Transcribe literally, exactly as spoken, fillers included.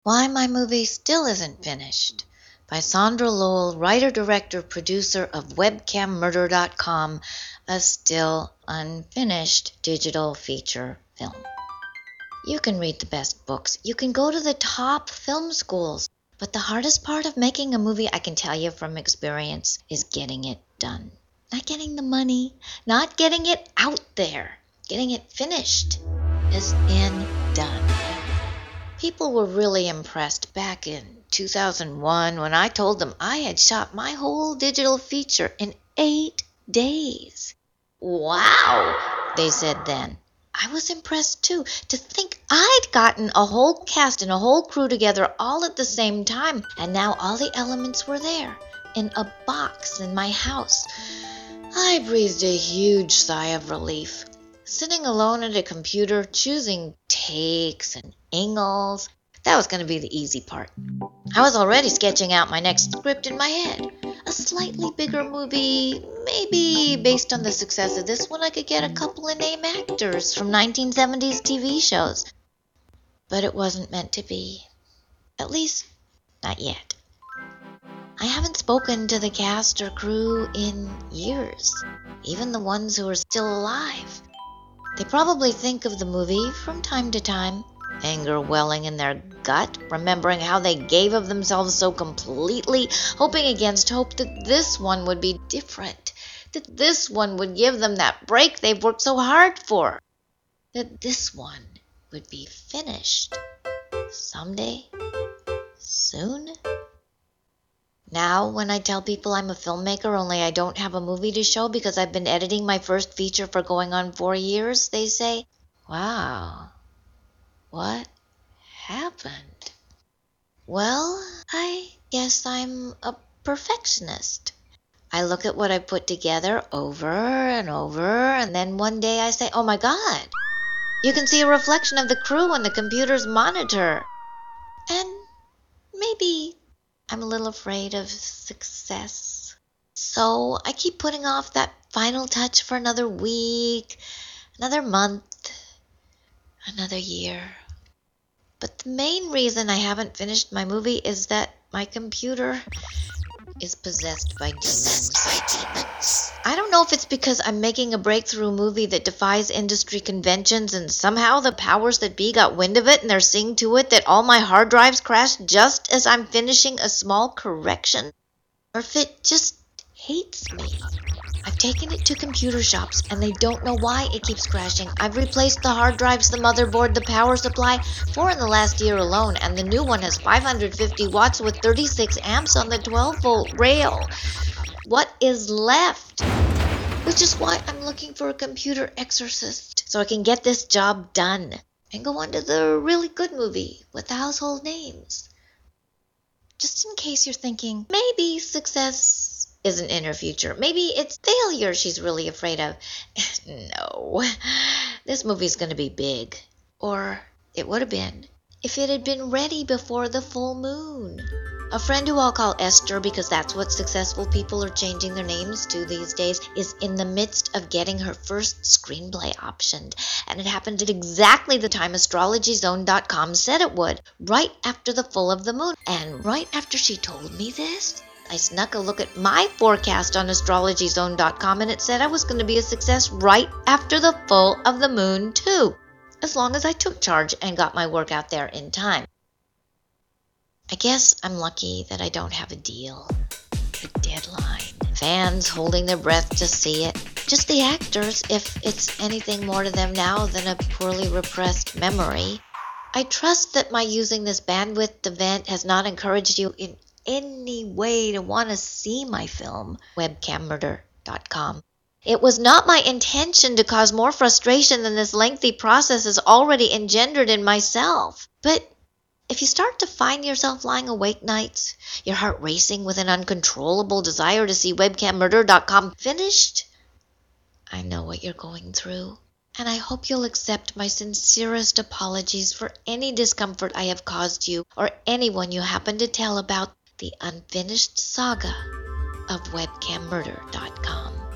Why My Movie Still Isn't Finished by Sandra Lowell, writer, director, producer of webcam murder dot com, a still unfinished digital feature film. You can read the best books, you can go to the top film schools, but the hardest part of making a movie, I can tell you from experience, is getting it done. Not getting the money, not getting it out there. Getting it finished is in done. People were really impressed back in two thousand one when I told them I had shot my whole digital feature in eight days. Wow, they said then. I was impressed too, to think I'd gotten a whole cast and a whole crew together all at the same time, and now all the elements were there, in a box in my house. I breathed a huge sigh of relief. Sitting alone at a computer, choosing takes and angles, that was going to be the easy part. I was already sketching out my next script in my head. A slightly bigger movie, maybe based on the success of this one, I could get a couple of name actors from nineteen seventies T V shows. But it wasn't meant to be. At least, not yet. I haven't spoken to the cast or crew in years, even the ones who are still alive. They probably think of the movie from time to time, anger welling in their gut, remembering how they gave of themselves so completely, hoping against hope that this one would be different, that this one would give them that break they've worked so hard for, that this one would be finished someday, soon. Now, when I tell people I'm a filmmaker, only I don't have a movie to show because I've been editing my first feature for going on four years, they say, "Wow, what happened?" Well, I guess I'm a perfectionist. I look at what I put together over and over, and then one day I say, "Oh my God, you can see a reflection of the crew on the computer's monitor." And maybe I'm a little afraid of success. So I keep putting off that final touch for another week, another month, another year. But the main reason I haven't finished my movie is that my computer is possessed by demons. I don't know if it's because I'm making a breakthrough movie that defies industry conventions and somehow the powers that be got wind of it and they're seeing to it that all my hard drives crash just as I'm finishing a small correction, or if it just hates me. I've taken it to computer shops and they don't know why it keeps crashing. I've replaced the hard drives, the motherboard, the power supply, four in the last year alone, and the new one has five hundred fifty watts with thirty-six amps on the twelve volt rail. What is left? Which is why I'm looking for a computer exorcist, so I can get this job done and go on to the really good movie with the household names. Just in case you're thinking, maybe success isn't in her future. Maybe it's failure she's really afraid of. No, this movie's going to be big. Or it would have been if it had been ready before the full moon. A friend who I'll call Esther, because that's what successful people are changing their names to these days, is in the midst of getting her first screenplay optioned. And it happened at exactly the time astrology zone dot com said it would, right after the full of the moon. And right after she told me this, I snuck a look at my forecast on astrology zone dot com and it said I was going to be a success right after the full of the moon too, as long as I took charge and got my work out there in time. I guess I'm lucky that I don't have a deal, a deadline, fans holding their breath to see it, just the actors if it's anything more to them now than a poorly repressed memory. I trust that my using this bandwidth to vent has not encouraged you in any way to want to see my film, webcam murder dot com. It was not my intention to cause more frustration than this lengthy process has already engendered in myself. But if you start to find yourself lying awake nights, your heart racing with an uncontrollable desire to see webcam murder dot com finished, I know what you're going through, and I hope you'll accept my sincerest apologies for any discomfort I have caused you or anyone you happen to tell about the unfinished saga of webcam murder dot com.